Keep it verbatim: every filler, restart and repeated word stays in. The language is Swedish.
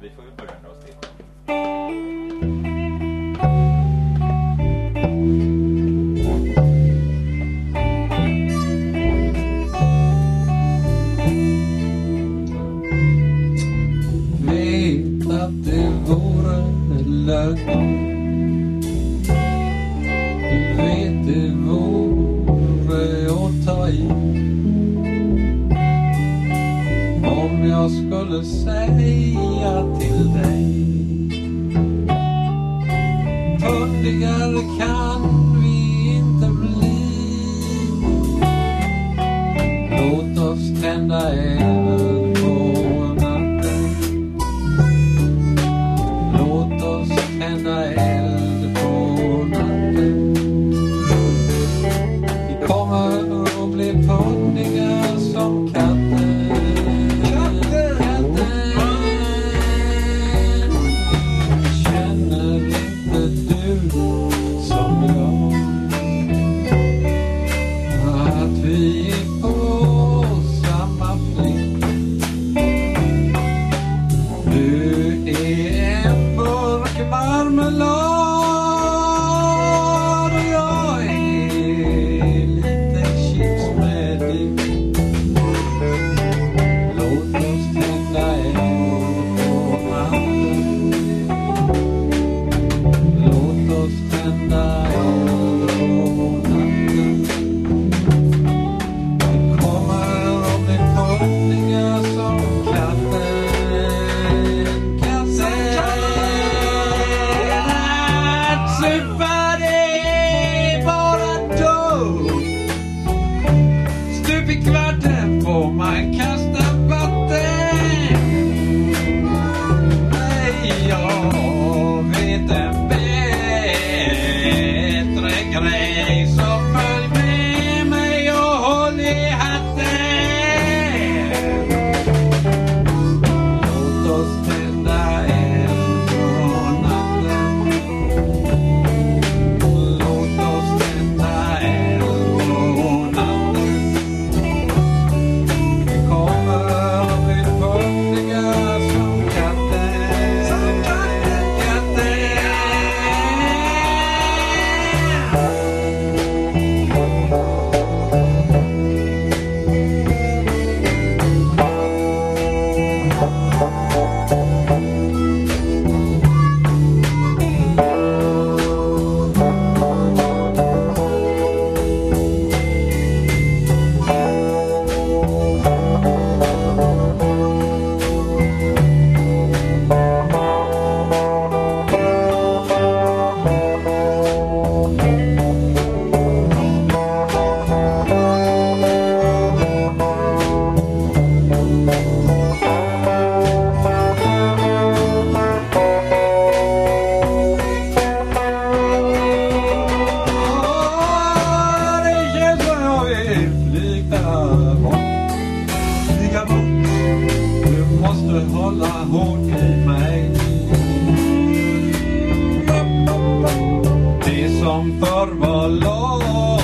vi får väl börja med oss till. Vet att det vore lögn. Vet det vore att ta i. Om jag skulle säga till dig, pundigare kan vi inte bli. Låt oss tända eld på natten. Låt oss tända eld på natten. Vi kommer att bli pundiga som katten. Som förr var låt